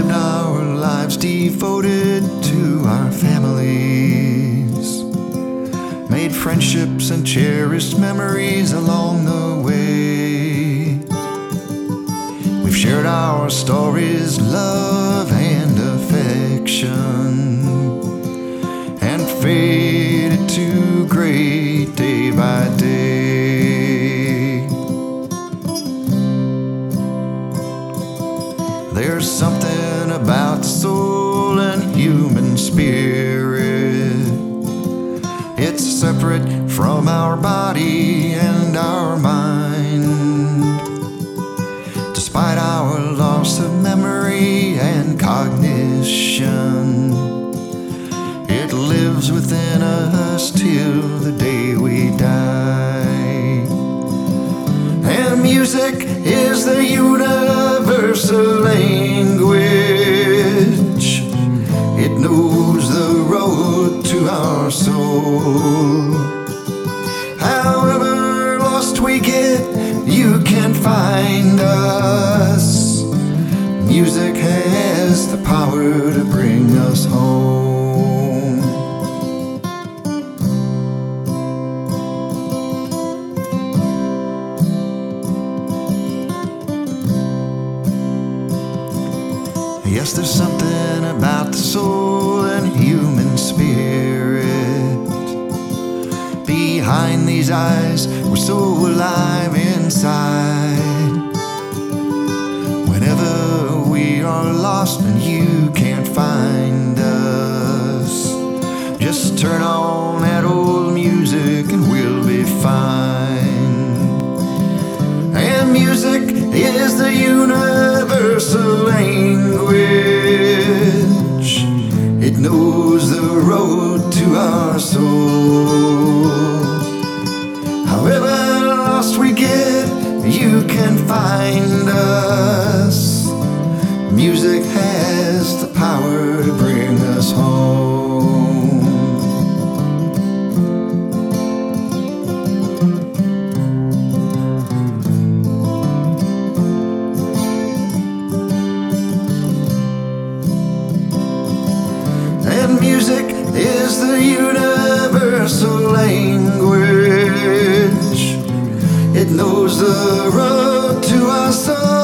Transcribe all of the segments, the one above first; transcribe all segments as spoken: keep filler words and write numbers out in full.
lived our lives devoted to our families, made friendships and cherished memories along the way. We've shared our stories, love and affection, and faded to gray day by day. There's something about the soul and human spirit. It's separate from our body and our mind. Despite our loss of memory and cognition, it lives within us till the day we die. And music is the universal language. It knows the road to our soul. However lost we get, you can find us. Music has the power to bring us home. Yes, there's something about the soul and human spirit. Behind these eyes, we're so alive inside. Whenever we are lost and you can't find us, just turn on that old music and we'll be fine. And music is the universal language. It knows the road to our soul. However lost we get, you can find us. Music has the power to bring us home. And music is the universal language. It knows the road to our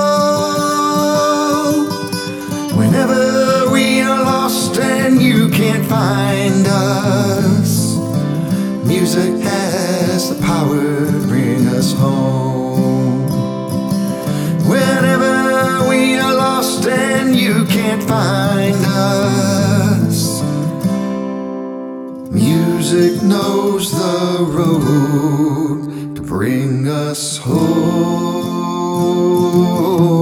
soul. Whenever we are lost and you can't find us, music has the power to bring us home. Whenever we are lost and you can't find us, music knows the road to bring us home.